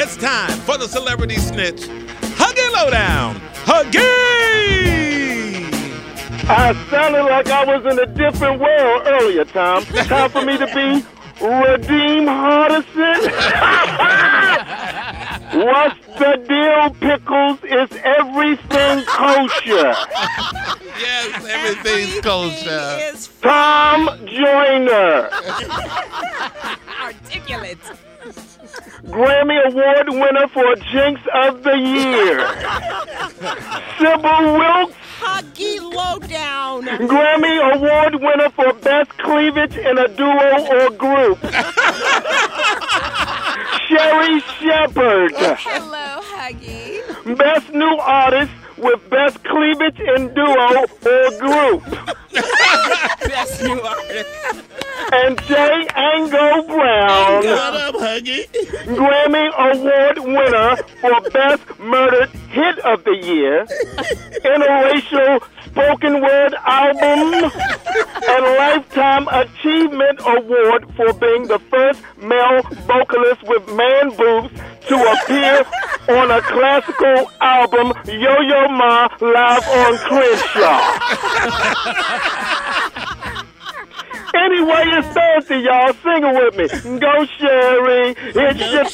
It's time for the Celebrity Snitch Huggy Lowdown. Huggy! I sounded like I was in a different world earlier, Tom. Time for me to be Redeem Hardison. What's the deal, Pickles? Is everything kosher? Yes, everything's kosher. Tom Joyner. Articulate. Grammy Award winner for Jinx of the Year. Sybil Wilkes. Huggy Lowdown. Grammy Award winner for Best Cleavage in a Duo or Group. Sherry Shepherd. Hello, Huggy. Best New Artist with Best Cleavage in Duo or Group. Best new artist. And Jay Ango Brown. What up, Huggy? Grammy Award winner for Best Murdered Hit of the Year, Interracial Spoken Word Album, and Lifetime Achievement Award for being the first male vocalist with man boobs to appear on a classical album, Yo-Yo Ma, live on Crenshaw. Anyway, it's Thursday, y'all. Sing it with me. Go, Sherry. It's your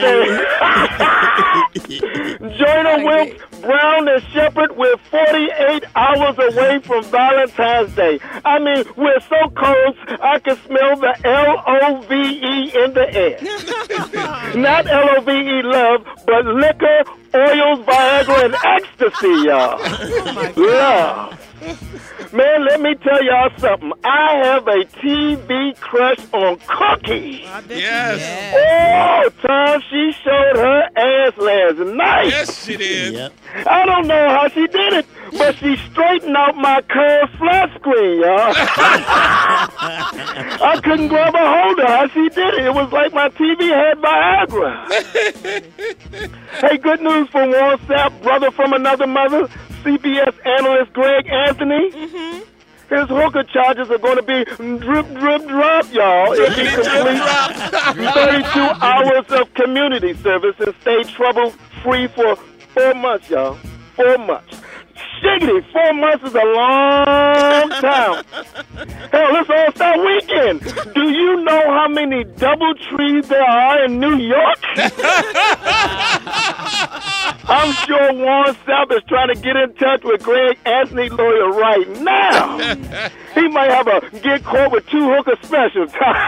Thursday. Joyner, Wilkes, Brown, and Shepherd, we're 48 hours away from Valentine's Day. I mean, we're so close, I can smell the L-O-V-E in the air. Not L-O-V-E love, but liquor, oils, Viagra, and ecstasy, y'all. Love. Man, let me tell y'all something. I have a TV crush on Cookie. Yes. Oh, Tom, she showed her ass last night. Yes, she did. Yep. I don't know how she did it, but she straightened out my curved flat screen, y'all. I couldn't grab a hold of how she did it. It was like my TV had Viagra. Hey, good news for Warren Sapp, brother from another mother. CBS analyst Greg Anthony. His hooker charges are going to be drip, drip, drop, y'all. If he completes 32 hours of community service and stay trouble-free for 4 months, y'all. 4 months. Shiggity, 4 months is a long time. Hell, it's All-Star Weekend. Do you know how many double trees there are in New York? I'm sure Warren Sapp is trying to get in touch with Greg Anthony lawyer right now. He might have a get caught with 2 hooker specials.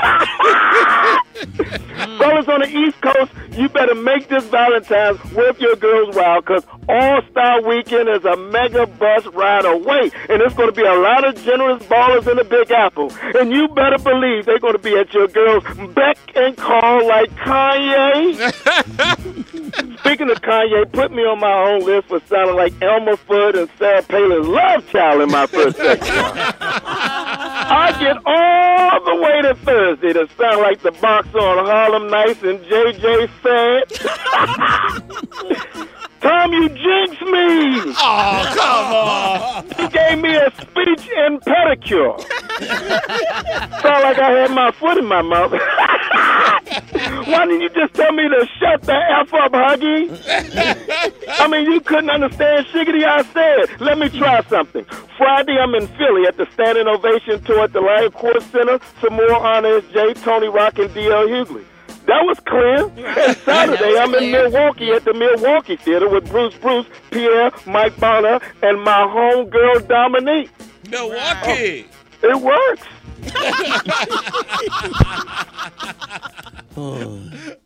Fellas on the East Coast, you better make this Valentine's worth your girls' while, because All-Star Weekend is a mega bus ride away, and there's going to be a lot of generous ballers in the Big Apple. And you better believe they're going to be at your girls' beck and call like Kanye. Speaking of Kanye, put me on my own list for sounding like Elmer Fudd and Sarah Palin's love child in my first section. I get all the way to Thursday to sound like the boxer on Harlem Nights and JJ Fad. Tom, you jinxed me. Oh, come on. You gave me a speech and pedicure. Sound like I had my foot in my mouth. Why didn't you just tell me to shut the F up, Huggy? I mean, you couldn't understand shiggity I said. Let me try something. Friday, I'm in Philly at the Standing Ovation Tour at the Lion Court Center. Some more honors, J. Tony Rock, and D.L. Hughley. That was clear. And Saturday, I'm in Milwaukee at the Milwaukee Theater with Bruce, Pierre, Mike Bonner, and my homegirl, Dominique. Milwaukee. It works. Oh.